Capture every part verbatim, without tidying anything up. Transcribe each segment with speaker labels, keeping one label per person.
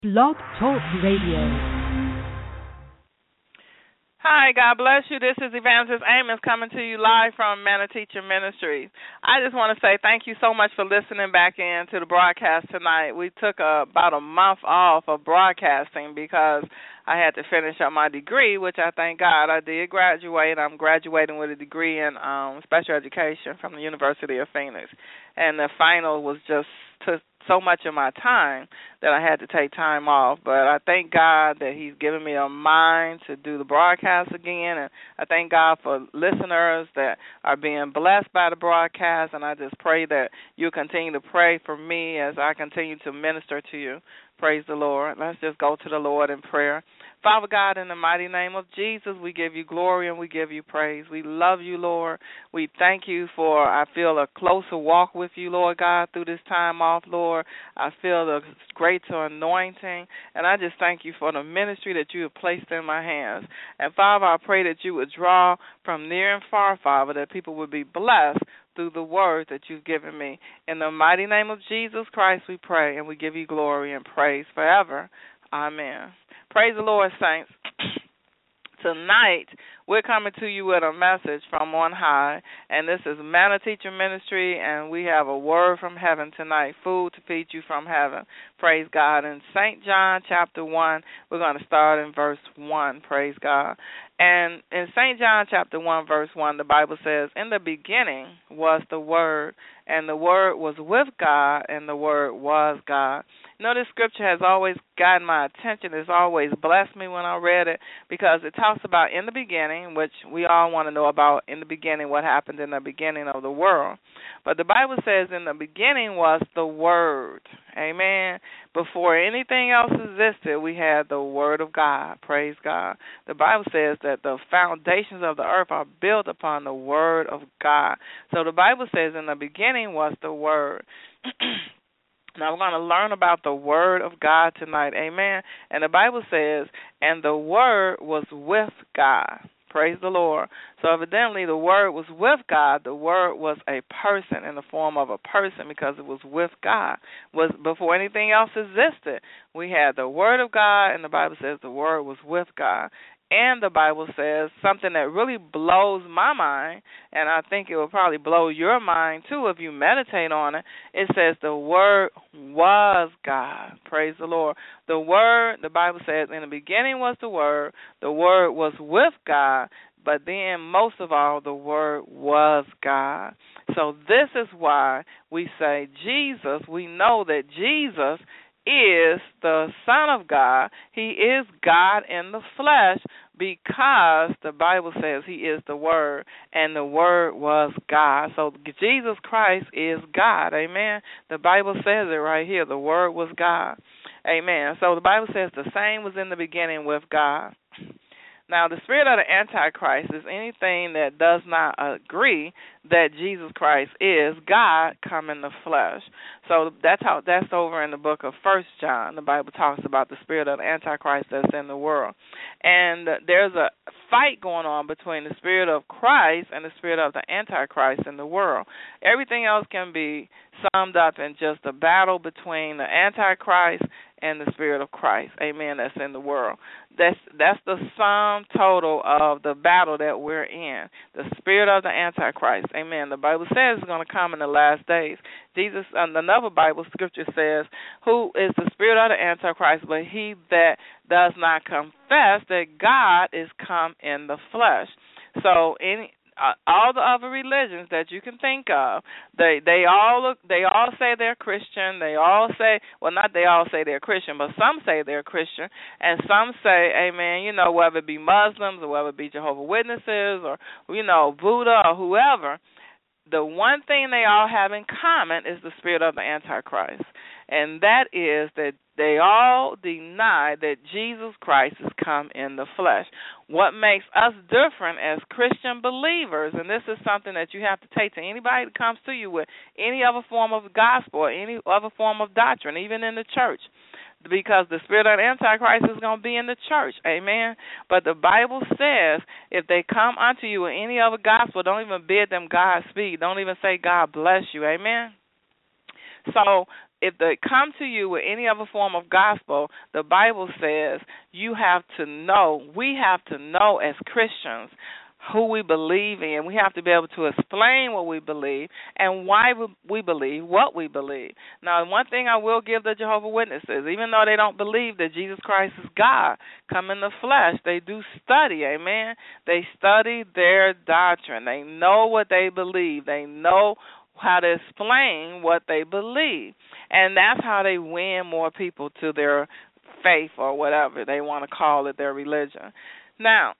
Speaker 1: Blog Talk Radio.
Speaker 2: Hi, God bless you. This is Evangelist Amos coming to you live from Manna Teacher Ministries. I just want to say thank you so much for listening back in to the broadcast tonight. We took a, about a month off of broadcasting because I had to finish up my degree, which I thank God I did graduate. I'm graduating with a degree in um, special education from the University of Phoenix. And the final was just to so much of my time that I had to take time off. But I thank God that He's given me a mind to do the broadcast again, and I thank God for listeners that are being blessed by the broadcast, and I just pray that you continue to pray for me as I continue to minister to you. Praise the Lord. Let's just go to the Lord in prayer. Father God, in the mighty name of Jesus, we give you glory and we give you praise. We love you, Lord. We thank you for, I feel a closer walk with you, Lord God, through this time off, Lord. I feel the greater anointing, and I just thank you for the ministry that you have placed in my hands. And, Father, I pray that you would draw from near and far, Father, that people would be blessed through the word that you've given me. In the mighty name of Jesus Christ we pray, and we give you glory and praise forever. Amen. Praise the Lord, saints. Tonight, we're coming to you with a message from on high, and this is Manna Teacher Ministry, and we have a word from heaven tonight, food to feed you from heaven. Praise God. In Saint John chapter one, we're going to start in verse one. Praise God. And in Saint John chapter one, verse one, the Bible says, "In the beginning was the Word, and the Word was with God, and the Word was God." You know, this scripture has always gotten my attention. It's always blessed me when I read it because it talks about in the beginning, which we all want to know about in the beginning, what happened in the beginning of the world. But the Bible says in the beginning was the Word. Amen. Before anything else existed, we had the Word of God. Praise God. The Bible says that the foundations of the earth are built upon the Word of God. So the Bible says in the beginning was the Word. Now, we're going to learn about the Word of God tonight. Amen. And the Bible says, and the Word was with God. Praise the Lord. So evidently the Word was with God. The Word was a person in the form of a person because it was with God. Was before anything else existed. We had the Word of God, and the Bible says the Word was with God. And the Bible says something that really blows my mind, and I think it will probably blow your mind too if you meditate on it. It says the Word was God. Praise the Lord. The Word, the Bible says, in the beginning was the Word. The Word was with God, but then most of all, the Word was God. So this is why we say Jesus. We know that Jesus is the Son of God. He is God in the flesh because the Bible says He is the Word, and the Word was God. So Jesus Christ is God. Amen. The Bible says it right here. The Word was God. Amen. So the Bible says the same was in the beginning with God. Now, the spirit of the Antichrist is anything that does not agree that Jesus Christ is God come in the flesh. So that's how that's over in the book of First John. The Bible talks about the spirit of the Antichrist that's in the world. And there's a fight going on between the spirit of Christ and the spirit of the Antichrist in the world. Everything else can be summed up in just a battle between the Antichrist and the spirit of Christ, amen, that's in the world. That's that's the sum total of the battle that we're in, the spirit of the Antichrist, amen. The Bible says it's going to come in the last days. Jesus, um, another Bible scripture says, who is the spirit of the Antichrist, but he that does not confess that God is come in the flesh. So any Uh, all the other religions that you can think of, they they all look, they all say they're Christian. They all say, well, not they all say they're Christian, but some say they're Christian, and some say, amen, you know, whether it be Muslims or whether it be Jehovah's Witnesses or, you know, Buddha or whoever, the one thing they all have in common is the spirit of the Antichrist, and that is that they all deny that Jesus Christ has come in the flesh. What makes us different as Christian believers, and this is something that you have to take to anybody that comes to you with any other form of gospel or any other form of doctrine, even in the church, because the spirit of the Antichrist is going to be in the church, amen. But the Bible says if they come unto you with any other gospel, don't even bid them Godspeed. Don't even say God bless you, amen. So if they come to you with any other form of gospel, the Bible says you have to know, we have to know as Christians who we believe in. We have to be able to explain what we believe and why we believe what we believe. Now, one thing I will give the Jehovah's Witnesses, even though they don't believe that Jesus Christ is God, come in the flesh, they do study, amen? They study their doctrine. They know what they believe. They know how to explain what they believe. And that's how they win more people to their faith or whatever they want to call it, their religion. Now,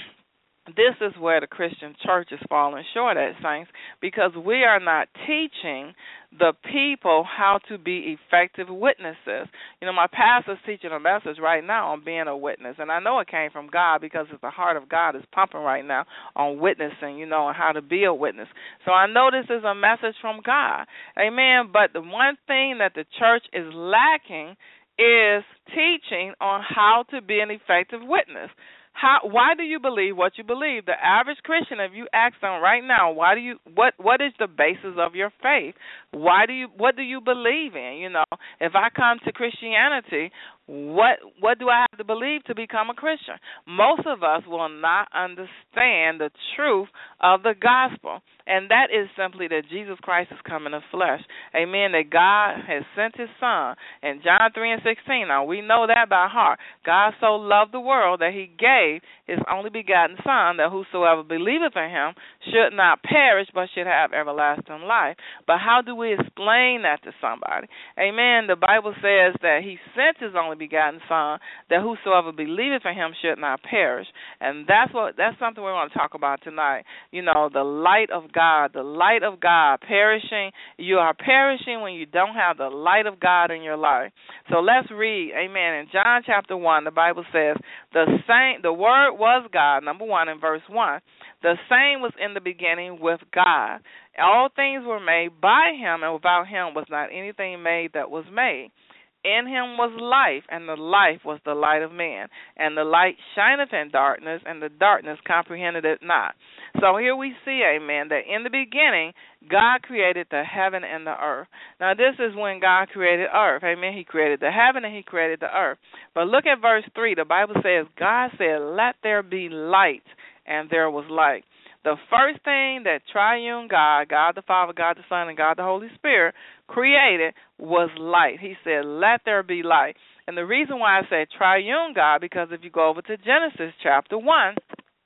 Speaker 2: this is where the Christian church is falling short at, saints, because we are not teaching the people how to be effective witnesses. You know, my pastor's teaching a message right now on being a witness, and I know it came from God because the heart of God is pumping right now on witnessing, you know, and how to be a witness. So I know this is a message from God, amen, but the one thing that the church is lacking is teaching on how to be an effective witness. How? Why do you believe what you believe? The average Christian, if you ask them right now, why do you? What? What is the basis of your faith? Why do you? What do you believe in? You know, if I come to Christianity, what what do I have to believe to become a Christian? Most of us will not understand the truth of the gospel, and that is simply that Jesus Christ is come in the flesh. Amen. That God has sent His Son in John three and sixteen. Now we know that by heart. God so loved the world that He gave His only begotten Son, that whosoever believeth in Him should not perish but should have everlasting life. But how do we explain that to somebody? Amen. The Bible says that He sent His only begotten Son, that whosoever believeth in Him should not perish. And that's what that's something we want to talk about tonight. You know, the light of God, the light of God, perishing. You are perishing when you don't have the light of God in your life. So let's read, amen. In John chapter one, the Bible says, the same, the Word was God, number one, in verse one. The same was in the beginning with God. All things were made by Him, and without Him was not anything made that was made. In Him was life, and the life was the light of men. And the light shineth in darkness, and the darkness comprehended it not. So here we see, amen, that in the beginning, God created the heaven and the earth. Now this is when God created earth, amen. He created the heaven and He created the earth. But look at verse three. The Bible says, God said, let there be light, and there was light. The first thing that triune God, God the Father, God the Son, and God the Holy Spirit created was light. He said, let there be light. And the reason why I say triune God, because if you go over to Genesis chapter one,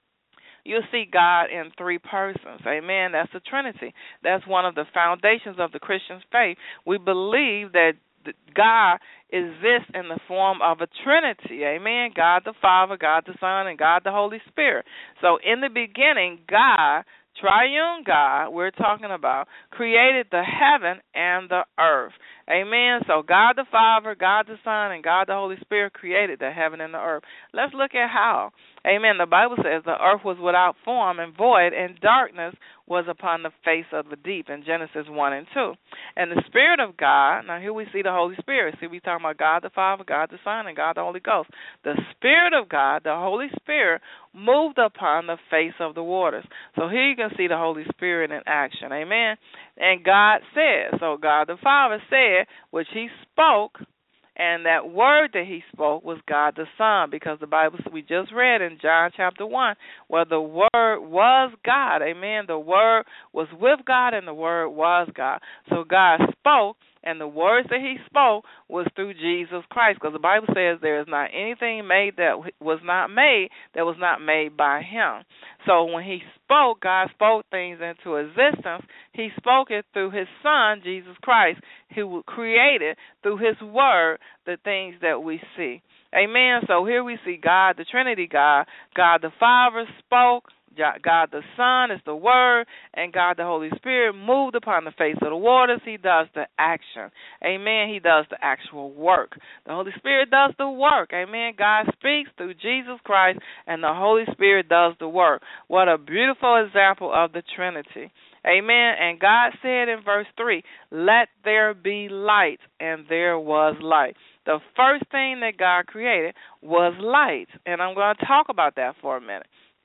Speaker 2: you'll see God in three persons. Amen. That's the Trinity. That's one of the foundations of the Christian faith. We believe that God exists in the form of a Trinity. Amen. God the Father, God the Son, and God the Holy Spirit. So in the beginning, God, triune God, we're talking about, created the heaven and the earth. Amen. So God the Father, God the Son, and God the Holy Spirit created the heaven and the earth. Let's look at how. Amen. The Bible says the earth was without form and void, and darkness was upon the face of the deep in Genesis one and two. And the Spirit of God, now here we see the Holy Spirit. See, we're talking about God the Father, God the Son, and God the Holy Ghost. The Spirit of God, the Holy Spirit, moved upon the face of the waters. So here you can see the Holy Spirit in action. Amen. And God said, so God the Father said, which He spoke, and that word that He spoke was God the Son, because the Bible we just read in John chapter one, where the Word was God. Amen. The Word was with God, and the Word was God. So God spoke, and the words that He spoke was through Jesus Christ, because the Bible says there is not anything made that was not made that was not made by Him. So when He spoke, God spoke things into existence. He spoke it through His Son, Jesus Christ, who created through His Word the things that we see. Amen. So here we see God, the Trinity God. God the Father spoke. God the Son is the Word, and God the Holy Spirit moved upon the face of the waters. He does the action. Amen. He does the actual work. The Holy Spirit does the work. Amen. God speaks through Jesus Christ, and the Holy Spirit does the work. What a beautiful example of the Trinity. Amen. And God said in verse three, let there be light, and there was light. The first thing that God created was light, and I'm going to talk about that for a minute.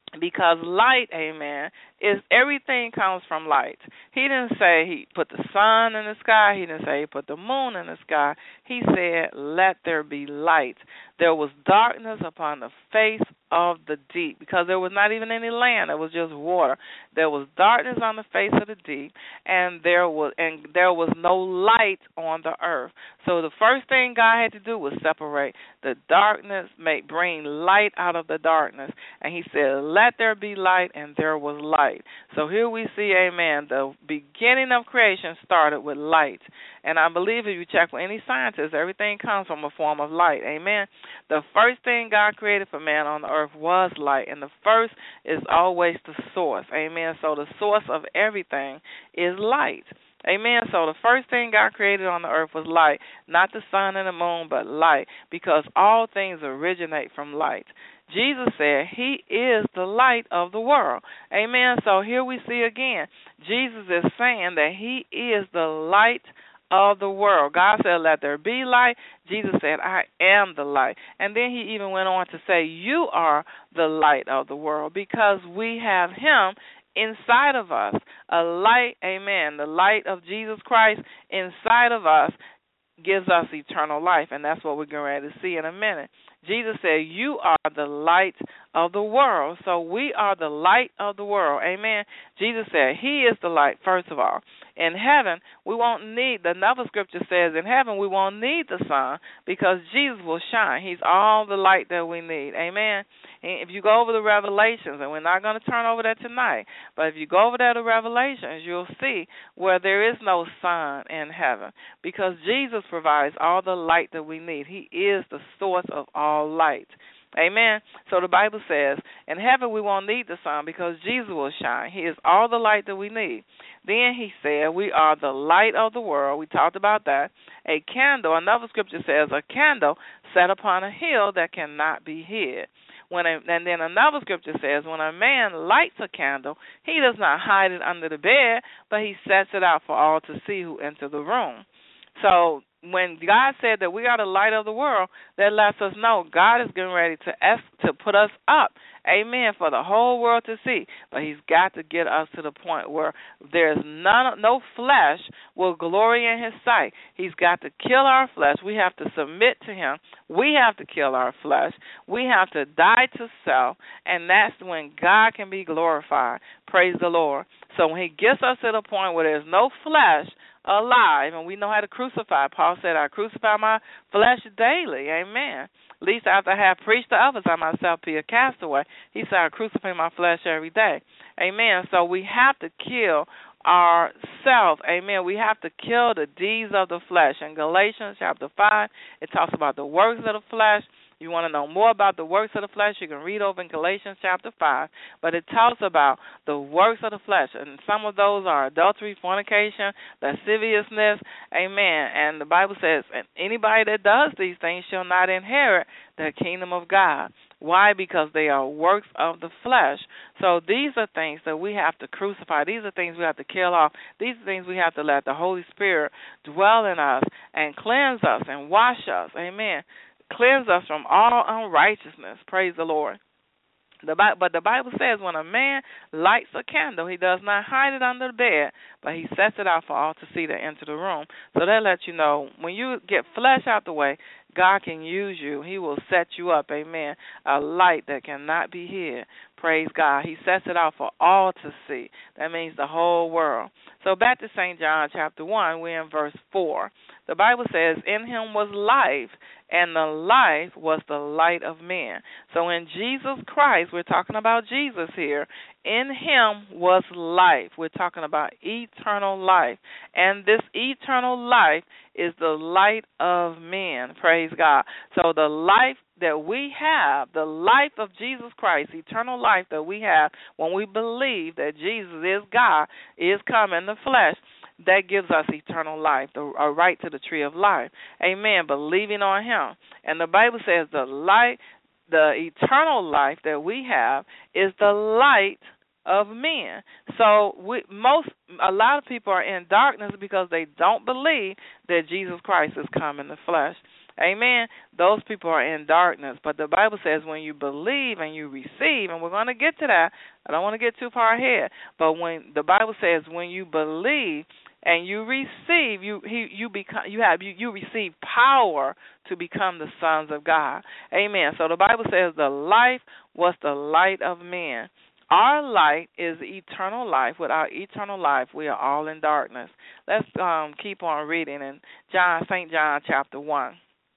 Speaker 2: Because light, amen, is everything comes from light. He didn't say he put the sun in the sky. He didn't say he put the moon in the sky. He said, let there be light. There was darkness upon the face of the deep because there was not even any land. It was just water. There was darkness on the face of the deep, and there was and there was no light on the earth. So the first thing God had to do was separate the darkness, make bring light out of the darkness. And he said, let there be light, and there was light. So here we see, amen, the beginning of creation started with light. And I believe if you check with any scientist, everything comes from a form of light. Amen. The first thing God created for man on the earth was light. And the first is always the source. Amen. So the source of everything is light. Amen. So the first thing God created on the earth was light, not the sun and the moon, but light, because all things originate from light. Jesus said he is the light of the world. Amen. So here we see again, Jesus is saying that he is the light of the world. God said, let there be light. Jesus said, I am the light. And then he even went on to say, you are the light of the world, because we have him inside of us. A light, amen, the light of Jesus Christ inside of us gives us eternal life, and that's what we're going ready to see in a minute. Jesus said, you are the light of the world. So we are the light of the world. Amen. Jesus said he is the light, first of all. In heaven, we won't need, another scripture says, in heaven we won't need the sun because Jesus will shine. He's all the light that we need. Amen. And if you go over the Revelations, and we're not going to turn over that tonight, but if you go over there to Revelations, you'll see where there is no sun in heaven because Jesus provides all the light that we need. He is the source of all light. Amen. So the Bible says, in heaven we won't need the sun because Jesus will shine. He is all the light that we need. Then he said, we are the light of the world. We talked about that. A candle, another scripture says, a candle set upon a hill that cannot be hid. When a, and then another scripture says, when a man lights a candle, he does not hide it under the bed, but he sets it out for all to see who enter the room. So when God said that we are the light of the world, that lets us know God is getting ready to es- to put us up, amen, for the whole world to see. But he's got to get us to the point where there's none, no flesh will glory in his sight. He's got to kill our flesh. We have to submit to him. We have to kill our flesh. We have to die to self, and that's when God can be glorified. Praise the Lord. So when he gets us to the point where there's no flesh alive, and we know how to crucify. Paul said, I crucify my flesh daily. Amen. At least after I have preached to others, I myself be a castaway. He said, I crucify my flesh every day. Amen. So we have to kill ourselves. Amen. We have to kill the deeds of the flesh. In Galatians chapter five, it talks about the works of the flesh. You want to know more about the works of the flesh, you can read over in Galatians chapter five. But it talks about the works of the flesh. And some of those are adultery, fornication, lasciviousness. Amen. And the Bible says, anybody that does these things shall not inherit the kingdom of God. Why? Because they are works of the flesh. So these are things that we have to crucify. These are things we have to kill off. These are things we have to let the Holy Spirit dwell in us and cleanse us and wash us. Amen. Cleanse us from all unrighteousness. Praise the Lord. The Bible, but the Bible says when a man lights a candle, he does not hide it under the bed, but he sets it out for all to see to enter the room. So that lets you know when you get flesh out the way, God can use you. He will set you up, amen, a light that cannot be hid. Praise God. He sets it out for all to see. That means the whole world. So back to Saint John chapter one, we're in verse four. The Bible says, in him was life, and the life was the light of men. So in Jesus Christ, we're talking about Jesus here, in him was life. We're talking about eternal life. And this eternal life is the light of men. Praise God. So the life that we have, the life of Jesus Christ, eternal life that we have when we believe that Jesus is God, is come in the flesh, that gives us eternal life, the, a right to the tree of life. Amen. Believing on him. And the Bible says the light, the eternal life that we have is the light of men. So we, most, a lot of people are in darkness because they don't believe that Jesus Christ has come in the flesh. Amen. Those people are in darkness. But the Bible says when you believe and you receive, and we're going to get to that. I don't want to get too far ahead. But when the Bible says when you believe and you receive, you he, you become you have you, you receive power to become the sons of God. Amen. So the Bible says the life was the light of men. Our light is eternal life. Without eternal life, we are all in darkness. Let's um, keep on reading in John, Saint John chapter one.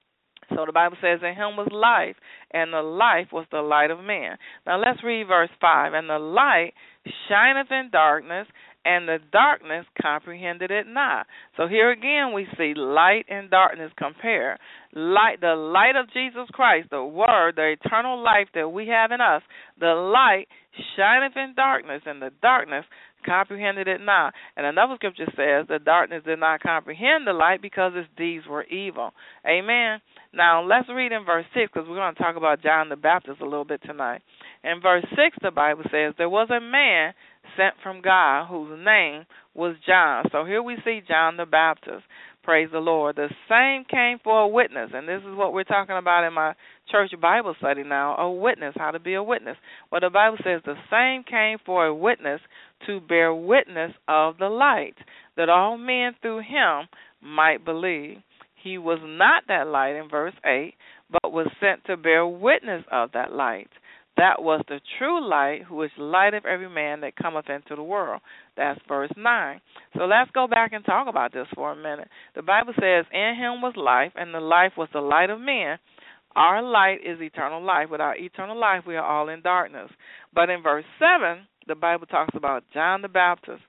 Speaker 2: So the Bible says, in him was life, and the life was the light of men. Now let's read verse five. And the light shineth in darkness, and the darkness comprehended it not. So here again we see light and darkness compare. Light, the light of Jesus Christ, the Word, the eternal life that we have in us, the light shineth in darkness, and the darkness comprehended it not. And another scripture says the darkness did not comprehend the light because its deeds were evil. Amen. Now let's read in verse six, because we're going to talk about John the Baptist a little bit tonight. In verse six, the Bible says, there was a man sent from God whose name was John. So here we see John the Baptist. Praise the Lord. The same came for a witness, and this is what we're talking about in my church Bible study now, a witness, how to be a witness. Well, the Bible says the same came for a witness to bear witness of the light, that all men through him might believe. He was not that light in verse eight, but was sent to bear witness of that light. That was the true light, which lighteth every man that cometh into the world. That's verse nine. So let's go back and talk about this for a minute. The Bible says, in him was life, and the life was the light of men. Our light is eternal life. Without eternal life, we are all in darkness. But in verse seven, the Bible talks about John the Baptist.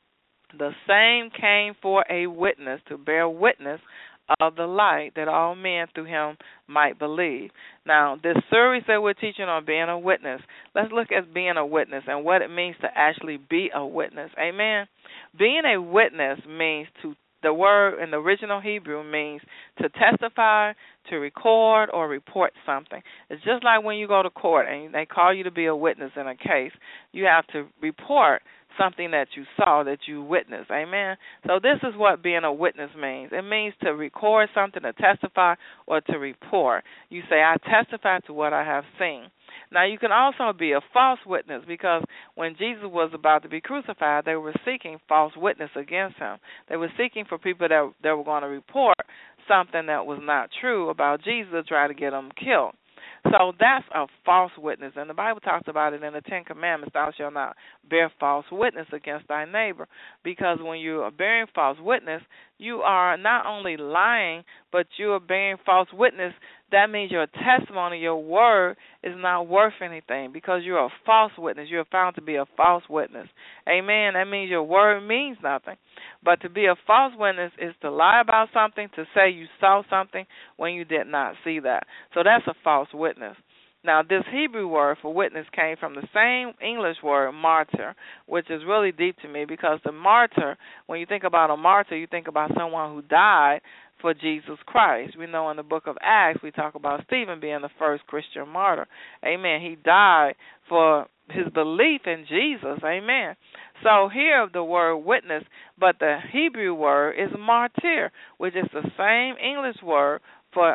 Speaker 2: The same came for a witness, to bear witness of the light, that all men through him might believe. Now, this series that we're teaching on being a witness, let's look at being a witness and what it means to actually be a witness. Amen. Being a witness means to, the word in the original Hebrew means to testify, to record, or report something. It's just like when you go to court and they call you to be a witness in a case, you have to report something that you saw, that you witnessed. Amen. So this is what being a witness means. It means to record something, to testify, or to report. You say, I testify to what I have seen. Now, you can also be a false witness, because when Jesus was about to be crucified, they were seeking false witness against him. They were seeking for people that, that were going to report something that was not true about Jesus to try to get him killed. So that's a false witness, and the Bible talks about it in the Ten Commandments, thou shalt not bear false witness against thy neighbor, because when you are bearing false witness, you are not only lying, but you are bearing false witness. That means your testimony, your word, is not worth anything, because you're a false witness. You're found to be a false witness. Amen. That means your word means nothing. But to be a false witness is to lie about something, to say you saw something when you did not see that. So that's a false witness. Now, this Hebrew word for witness came from the same English word, martyr, which is really deep to me, because the martyr, when you think about a martyr, you think about someone who died for Jesus Christ. We know in the book of Acts, we talk about Stephen being the first Christian martyr. Amen. He died for his belief in Jesus. Amen. So here the word witness, but the Hebrew word is martyr, which is the same English word for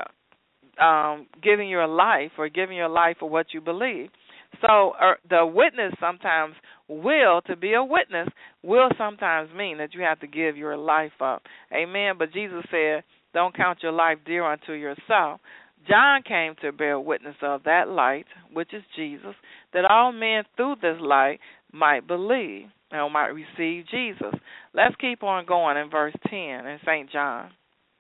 Speaker 2: Um, giving your life, or giving your life for what you believe. So uh, the witness sometimes will, to be a witness, will sometimes mean that you have to give your life up. Amen. But Jesus said, don't count your life dear unto yourself. John came to bear witness of that light, which is Jesus, that all men through this light might believe and might receive Jesus. Let's keep on going in verse ten in Saint John.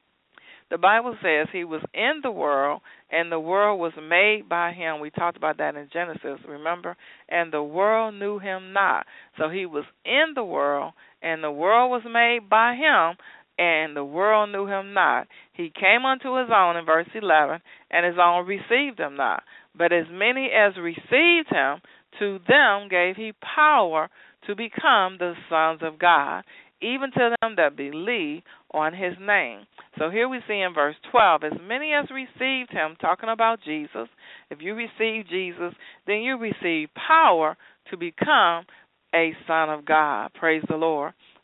Speaker 2: The Bible says he was in the world, and the world was made by him. We talked about that in Genesis, remember? And the world knew him not. So he was in the world, and the world was made by him, and the world knew him not. He came unto his own, in verse eleven, and his own received him not. But as many as received him, to them gave he power to become the sons of God, even to them that believe on his name. So here we see in verse twelve, as many as received him, talking about Jesus, if you receive Jesus, then you receive power to become a son of God. Praise the Lord.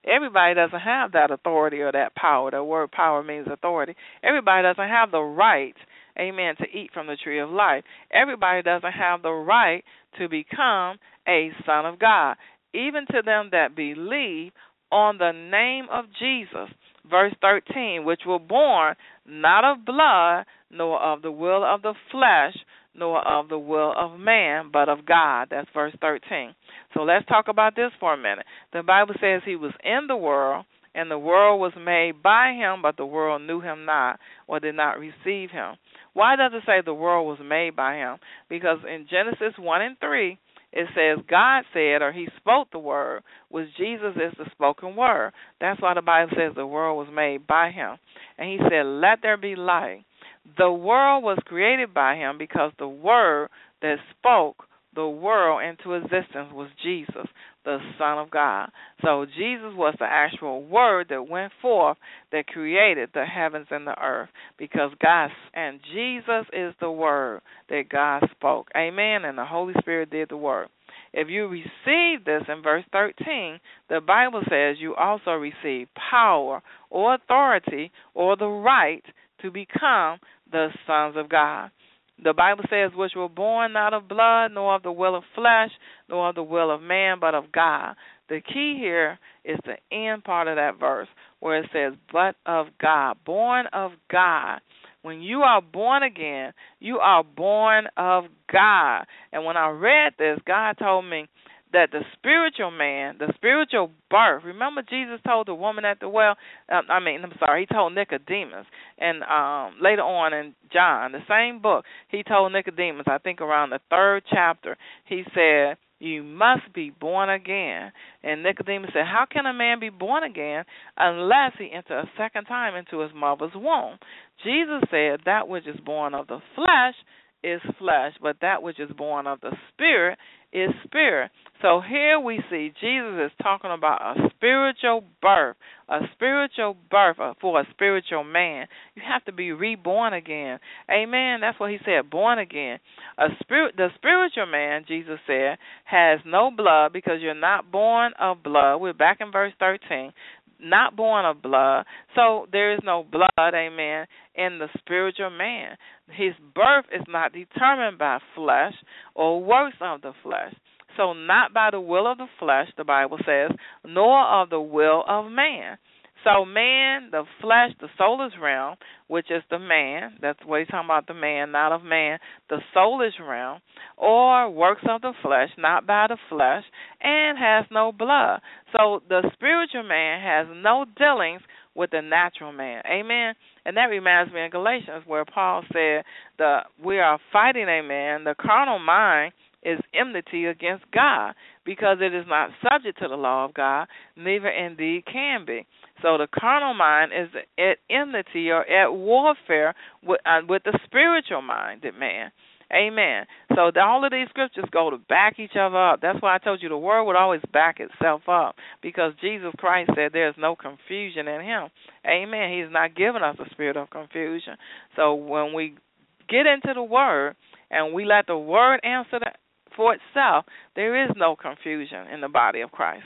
Speaker 2: Everybody doesn't have that authority or that power. The word power means authority. Everybody doesn't have the right, amen, to eat from the tree of life. Everybody doesn't have the right to become a son of God. Even to them that believe on the name of Jesus, verse thirteen, which were born not of blood, nor of the will of the flesh, nor of the will of man, but of God. That's verse thirteen. So let's talk about this for a minute. The Bible says he was in the world, and the world was made by him, but the world knew him not, or did not receive him. Why does it say the world was made by him? Because in Genesis one and three, it says God said, or he spoke the word, which Jesus is the spoken word. That's why the Bible says the world was made by him. And he said, let there be light. The world was created by him because the word that spoke the world into existence was Jesus, the Son of God. So Jesus was the actual word that went forth that created the heavens and the earth, because God, and Jesus is the word that God spoke. Amen. And the Holy Spirit did the work. If you receive this in verse thirteen, the Bible says you also receive power or authority or the right to become the sons of God. The Bible says, which were born not of blood, nor of the will of flesh, nor of the will of man, but of God. The key here is the end part of that verse where it says, but of God, born of God. When you are born again, you are born of God. And when I read this, God told me that the spiritual man, the spiritual birth, remember Jesus told the woman at the well, uh, I mean, I'm sorry, he told Nicodemus, and um, later on in John, the same book, he told Nicodemus, I think around the third chapter, he said, you must be born again. And Nicodemus said, how can a man be born again unless he enter a second time into his mother's womb? Jesus said, that which is born of the flesh is flesh, but that which is born of the Spirit is spirit. So here we see Jesus is talking about a spiritual birth, a spiritual birth for a spiritual man. You have to be reborn again. Amen. That's what he said, born again. A spirit, the spiritual man, Jesus said, has no blood because you're not born of blood. We're back in verse thirteen. Not born of blood, so there is no blood, amen, in the spiritual man. His birth is not determined by flesh or works of the flesh. So not by the will of the flesh, the Bible says, nor of the will of man. So man, the flesh, the soulless realm, which is the man, that's what he's talking about, the man, not of man, the soulless realm, or works of the flesh, not by the flesh, and has no blood. So the spiritual man has no dealings with the natural man. Amen. And that reminds me of Galatians where Paul said the we are fighting, amen, the carnal mind is enmity against God because it is not subject to the law of God, neither indeed can be. So the carnal mind is at enmity or at warfare with, uh, with the spiritual minded man. Amen. So the, all of these scriptures go to back each other up. That's why I told you the word would always back itself up, because Jesus Christ said there's no confusion in him. Amen. He's not giving us a spirit of confusion. So when we get into the word and we let the word answer the, for itself, there is no confusion in the body of Christ.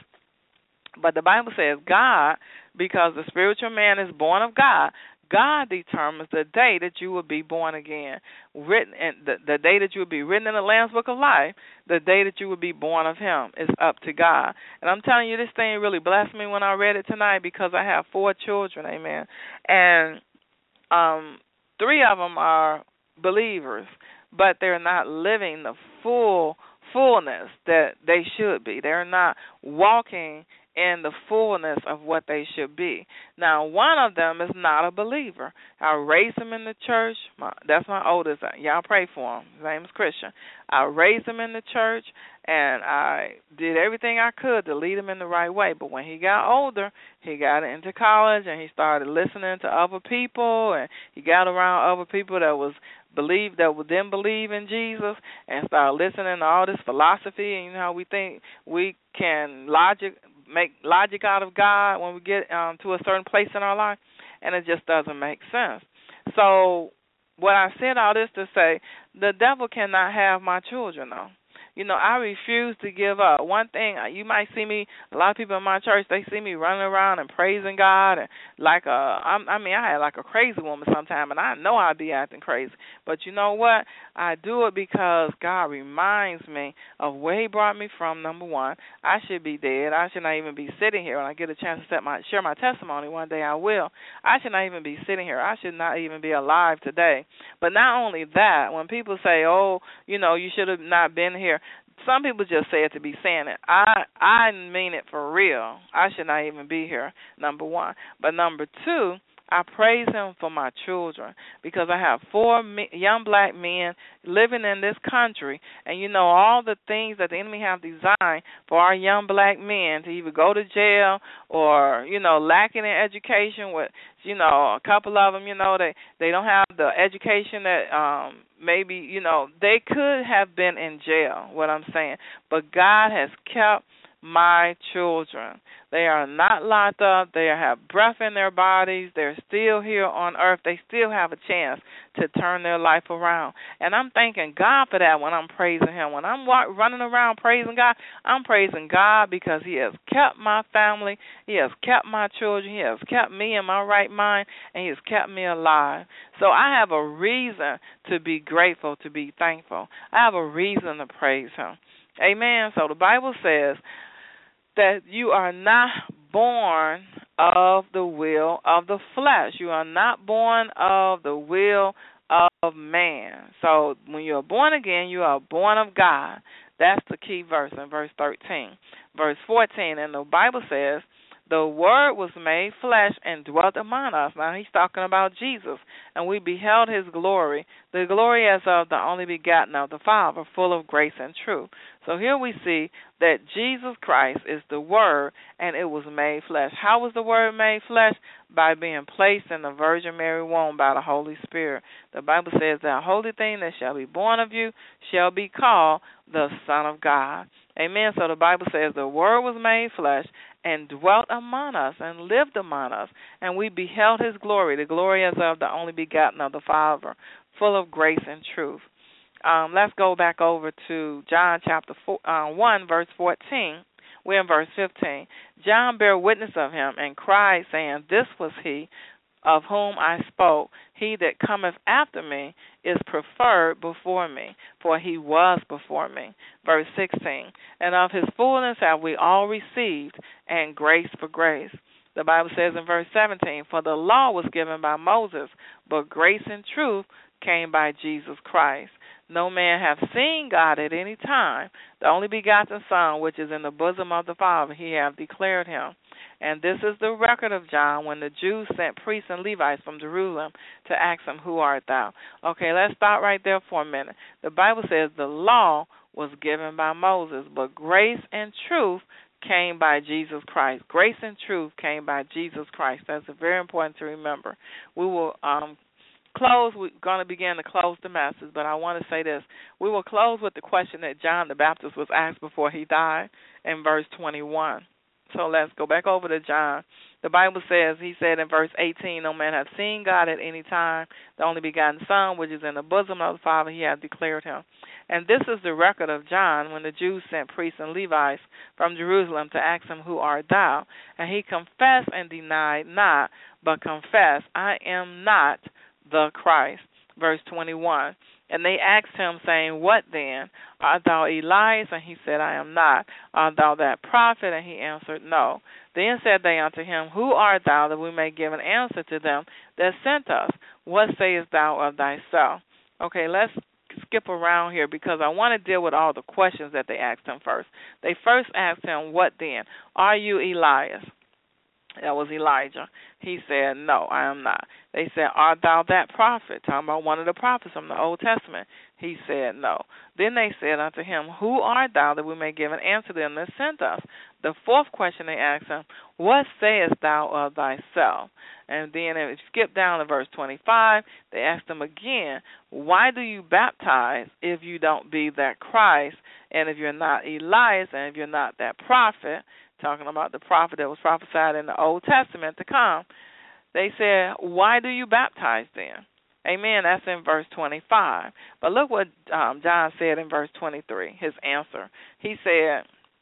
Speaker 2: But the Bible says God, because the spiritual man is born of God, God determines the day that you will be born again, written in the, the day that you will be written in the Lamb's Book of Life, the day that you will be born of him is up to God. And I'm telling you, this thing really blessed me when I read it tonight, because I have four children, amen, and um, three of them are believers, but they're not living the full fullness that they should be. They're not walking in the fullness of what they should be. Now, one of them is not a believer. I raised him in the church. My, that's my oldest. Y'all pray for him. His name is Christian. I raised him in the church, and I did everything I could to lead him in the right way. But when he got older, he got into college, and he started listening to other people, and he got around other people that was believe that would then believe in Jesus, and start listening to all this philosophy. And you know how we think we can logic make logic out of God when we get um, to a certain place in our life, and it just doesn't make sense. So what I said all this to say, the devil cannot have my children, though. You know, I refuse to give up. One thing, you might see me, a lot of people in my church, they see me running around and praising God, and like a, I'm, I mean, I had like a crazy woman sometime, and I know I'd be acting crazy. But you know what? I do it because God reminds me of where He brought me from, number one. I should be dead. I should not even be sitting here. When I get a chance to set my, share my testimony one day, I will. I should not even be sitting here. I should not even be alive today. But not only that, when people say, oh, you know, you should have not been here, some people just say it to be saying it. I I mean it for real. I should not even be here, number one. But number two, I praise Him for my children, because I have four me- young black men living in this country, and you know all the things that the enemy have designed for our young black men to either go to jail or, you know, lacking in education. With, you know, a couple of them, you know, they they don't have the education that um maybe, you know, they could have been in jail. What I'm saying, but God has kept my children. They are not locked up. They have breath in their bodies. They're still here on earth. They still have a chance to turn their life around. And I'm thanking God for that when I'm praising Him. When I'm walk, running around praising God, I'm praising God because He has kept my family. He has kept my children. He has kept me in my right mind, and He has kept me alive. So I have a reason to be grateful, to be thankful. I have a reason to praise Him. Amen. So the Bible says that you are not born of the will of the flesh. You are not born of the will of man. So when you are born again, you are born of God. That's the key verse in verse thirteen. Verse fourteen, and the Bible says, the Word was made flesh and dwelt among us. Now He's talking about Jesus. And we beheld His glory, the glory as of the only begotten of the Father, full of grace and truth. So here we see that Jesus Christ is the Word, and it was made flesh. How was the Word made flesh? By being placed in the Virgin Mary womb by the Holy Spirit. The Bible says that a holy thing that shall be born of you shall be called the Son of God. Amen. So the Bible says the Word was made flesh and dwelt among us and lived among us, and we beheld His glory, the glory as of the only begotten of the Father, full of grace and truth. Um, let's go back over to John chapter four, uh, one, verse fourteen. We're in verse fifteen. John bare witness of Him and cried, saying, this was He of whom I spoke. He that cometh after me is preferred before me, for He was before me. Verse sixteen, and of His fullness have we all received, and grace for grace. The Bible says in verse seventeen, for the law was given by Moses, but grace and truth came by Jesus Christ. No man hath seen God at any time. The only begotten Son, which is in the bosom of the Father, He hath declared Him. And this is the record of John when the Jews sent priests and Levites from Jerusalem to ask Him, who art thou? Okay, let's stop right there for a minute. The Bible says the law was given by Moses, but grace and truth came by Jesus Christ. Grace and truth came by Jesus Christ. That's very important to remember. We will um, close. We're going to begin to close the message, but I want to say this. We will close with the question that John the Baptist was asked before he died in verse twenty-one. So let's go back over to John. The Bible says, he said in verse eighteen, no man hath seen God at any time. The only begotten Son, which is in the bosom of the Father, He hath declared Him. And this is the record of John when the Jews sent priests and Levites from Jerusalem to ask Him, who art thou? And He confessed and denied not, but confessed, I am not the Christ. Verse twenty-one. And they asked Him, saying, what then? Art thou Elias? And He said, I am not. Art thou that prophet? And He answered, no. Then said they unto Him, who art thou, that we may give an answer to them that sent us? What sayest thou of thyself? Okay, let's skip around here because I want to deal with all the questions that they asked Him first. They first asked Him, what then? Are you Elias? That was Elijah. He said, no, I am not. They said, art thou that prophet? Talking about one of the prophets from the Old Testament. He said, no. Then they said unto Him, who art thou, that we may give an answer to them that sent us? The fourth question they asked Him, what sayest thou of thyself? And then if you skip down to verse twenty-five, they asked Him again, why do you baptize if you don't be that Christ, and if you're not Elias, and if you're not that prophet? Talking about the prophet that was prophesied in the Old Testament to come. They said, why do you baptize then? Amen. That's in verse twenty-five. But look what um, John said in verse twenty-three, his answer. He said,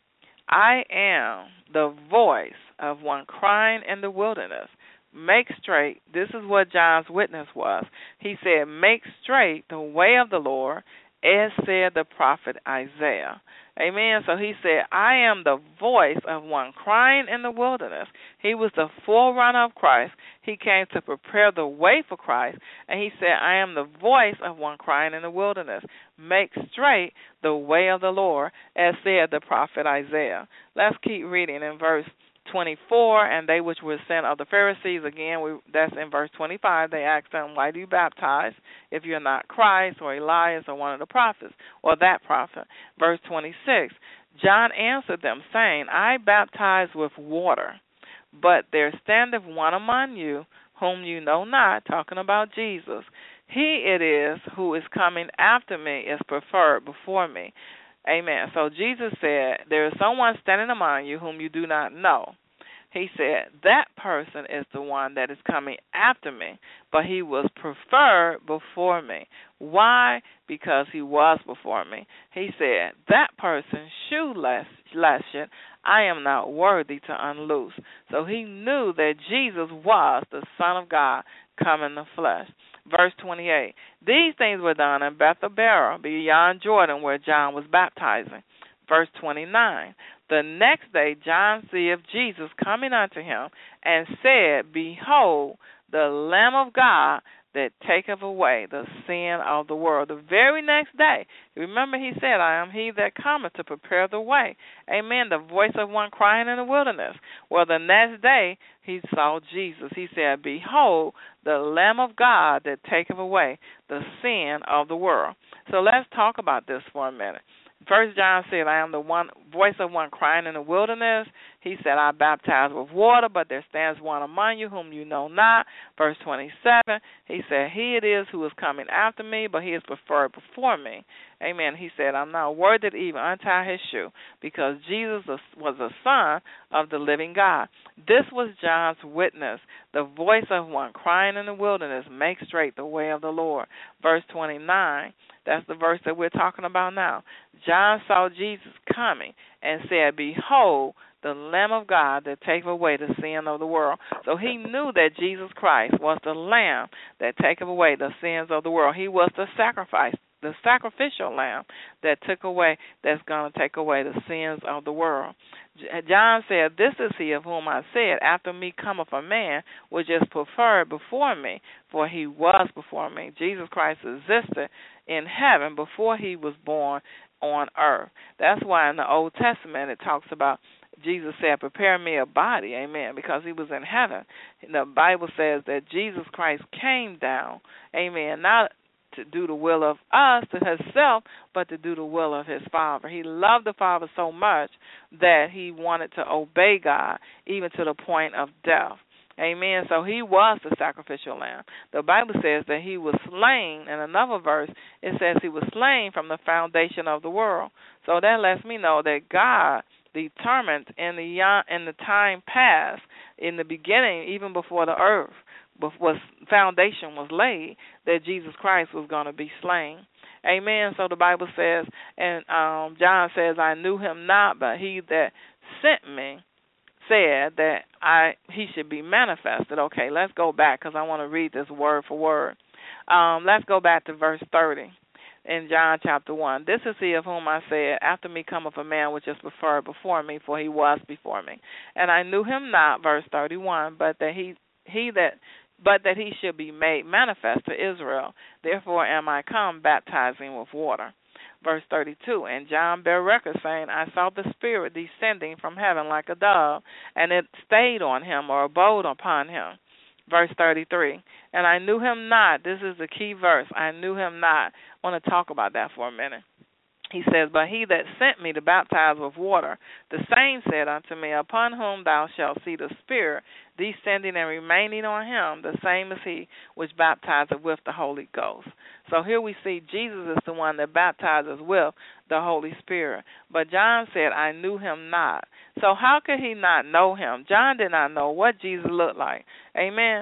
Speaker 2: I am the voice of one crying in the wilderness. Make straight. This is what John's witness was. He said, make straight the way of the Lord, as said the prophet Isaiah. Amen. So he said, I am the voice of one crying in the wilderness. He was the forerunner of Christ. He came to prepare the way for Christ. And he said, I am the voice of one crying in the wilderness. Make straight the way of the Lord, as said the prophet Isaiah. Let's keep reading in verse twenty-four, and they which were sent of the Pharisees, again, we, that's in verse twenty-five, they asked him, why do you baptize if you're not Christ or Elias or one of the prophets, or that prophet? Verse twenty-six, John answered them, saying, I baptize with water, but there standeth one among you whom you know not, talking about Jesus. He it is who is coming after me is preferred before me. Amen. So Jesus said, there is someone standing among you whom you do not know. He said, that person is the one that is coming after me, but he was preferred before me. Why? Because he was before me. He said, that person's shoe latchet I am not worthy to unloose. So he knew that Jesus was the Son of God come in the flesh. Verse twenty-eight, these things were done in Bethabara, beyond Jordan, where John was baptizing. Verse twenty-nine, the next day John seeth Jesus coming unto him, and said, behold, the Lamb of God that taketh away the sin of the world. The very next day, remember he said, I am he that cometh to prepare the way. Amen. The voice of one crying in the wilderness. Well, the next day he saw Jesus. He said, behold, the Lamb of God that taketh away the sin of the world. So let's talk about this for a minute. First John said, I am the one voice of one crying in the wilderness. He said, I baptize with water, but there stands one among you whom you know not. Verse twenty-seven, he said, he it is who is coming after me, but he is preferred before me. Amen. He said, I'm not worthy to even untie his shoe, because Jesus was the Son of the living God. This was John's witness, the voice of one crying in the wilderness, make straight the way of the Lord. Verse twenty-nine, that's the verse that we're talking about now. John saw Jesus coming and said, behold, the Lamb of God that taketh away the sin of the world. So he knew that Jesus Christ was the Lamb that taketh away the sins of the world. He was the sacrifice, the sacrificial lamb that took away, that's going to take away the sins of the world. John said, this is he of whom I said, after me cometh a man which is preferred before me, for he was before me. Jesus Christ existed in heaven before he was born on earth. That's why in the Old Testament it talks about Jesus said, prepare me a body, amen, because he was in heaven. The Bible says that Jesus Christ came down, amen, not to do the will of us, to himself, but to do the will of his Father. He loved the Father so much that he wanted to obey God, even to the point of death. Amen. So he was the sacrificial lamb. The Bible says that he was slain. In another verse, it says he was slain from the foundation of the world. So that lets me know that God determined in the in the time past, in the beginning, even before the earth was foundation was laid, that Jesus Christ was going to be slain. Amen. So the Bible says, and um, John says, I knew him not, but he that sent me said that I he should be manifested. Okay, let's go back because I want to read this word for word. Um, let's go back to verse thirty in John chapter one. This is he of whom I said, after me cometh a man which is preferred before me, for he was before me. And I knew him not, verse thirty-one, but that he he that but that he should be made manifest to Israel. Therefore am I come baptizing with water. Verse thirty-two, and John bare record, saying, I saw the Spirit descending from heaven like a dove, and it stayed on him, or abode upon him. Verse thirty-three, and I knew him not. This is the key verse. I knew him not. I want to talk about that for a minute. He says, but he that sent me to baptize with water, the same said unto me, upon whom thou shalt see the Spirit descending and remaining on him, the same is he which baptizeth with the Holy Ghost. So here we see Jesus is the one that baptizes with the Holy Spirit. But John said, I knew him not. So how could he not know him? John did not know what Jesus looked like. Amen.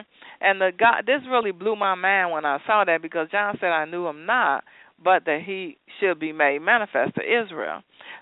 Speaker 2: And the God, this really blew my mind when I saw that, because John said, I knew him not, but that he should be made manifest to Israel.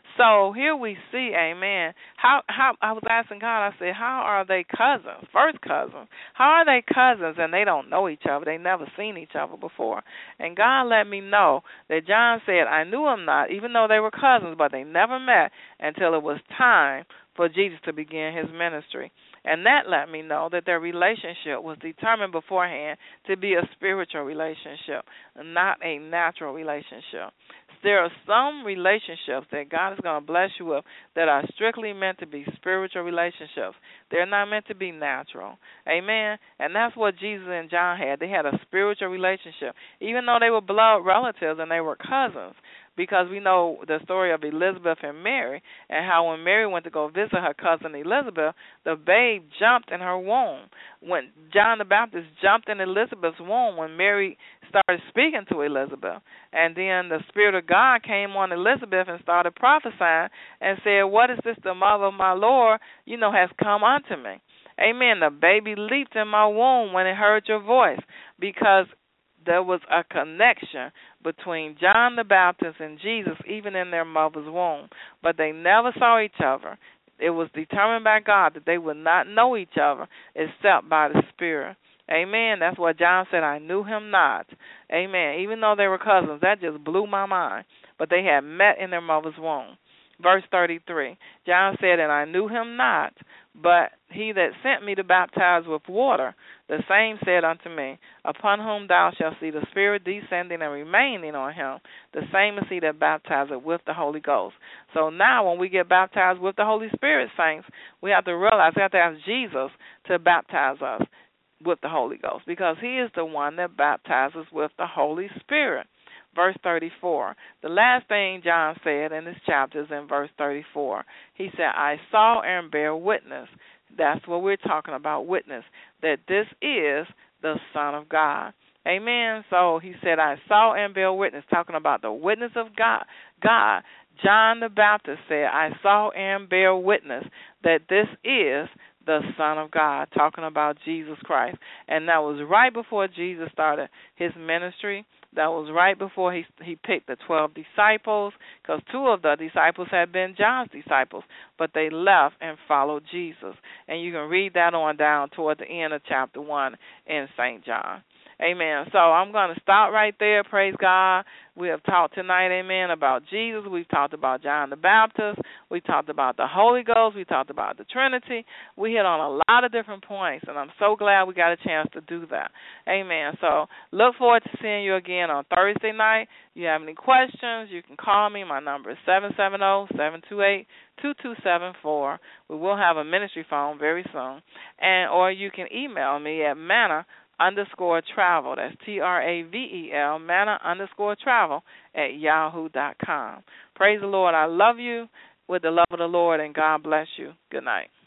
Speaker 2: So here we see, amen, how how I was asking God, I said, how are they cousins, first cousins? How are they cousins and they don't know each other? They never seen each other before. And God let me know that John said, I knew him not, even though they were cousins, but they never met until it was time for Jesus to begin his ministry. And that let me know that their relationship was determined beforehand to be a spiritual relationship, not a natural relationship. There are some relationships that God is going to bless you with that are strictly meant to be spiritual relationships. They're not meant to be natural. Amen? And that's what Jesus and John had. They had a spiritual relationship, even though they were blood relatives and they were cousins. Because we know the story of Elizabeth and Mary, and how when Mary went to go visit her cousin Elizabeth, the babe jumped in her womb. When John the Baptist jumped in Elizabeth's womb when Mary started speaking to Elizabeth. And then the Spirit of God came on Elizabeth and started prophesying and said, what is this the mother of my Lord, you know, has come unto me. Amen. The baby leaped in my womb when it heard your voice, because there was a connection between John the Baptist and Jesus, even in their mother's womb. But they never saw each other. It was determined by God that they would not know each other except by the Spirit. Amen. That's what John said, I knew him not. Amen. Even though they were cousins, that just blew my mind. But they had met in their mother's womb. Verse thirty-three, John said, and I knew him not, but he that sent me to baptize with water, the same said unto me, upon whom thou shalt see the Spirit descending and remaining on him, the same is he that baptizeth with the Holy Ghost. So now when we get baptized with the Holy Spirit, saints, we have to realize we have to ask Jesus to baptize us with the Holy Ghost, because he is the one that baptizes with the Holy Spirit. Verse thirty-four, the last thing John said in this chapter is in verse thirty-four. He said, I saw and bear witness. That's what we're talking about, witness, that this is the Son of God. Amen. So he said, I saw and bear witness, talking about the witness of God. God, John the Baptist said, I saw and bear witness that this is the Son of God, talking about Jesus Christ. And that was right before Jesus started his ministry. That was right before he he picked the twelve disciples, because two of the disciples had been John's disciples, but they left and followed Jesus. And you can read that on down toward the end of chapter one in Saint John. Amen. So I'm going to stop right there. Praise God. We have talked tonight, amen, about Jesus. We've talked about John the Baptist. We talked about the Holy Ghost. We talked about the Trinity. We hit on a lot of different points, and I'm so glad we got a chance to do that. Amen. So look forward to seeing you again on Thursday night. If you have any questions, you can call me. My number is seven seven zero, seven two eight, two two seven four. We will have a ministry phone very soon. And or you can email me at manna underscore travel. That's T R A V E L, manna underscore travel at yahoo dot com. Praise the Lord. I love you with the love of the Lord, and God bless you. Good night.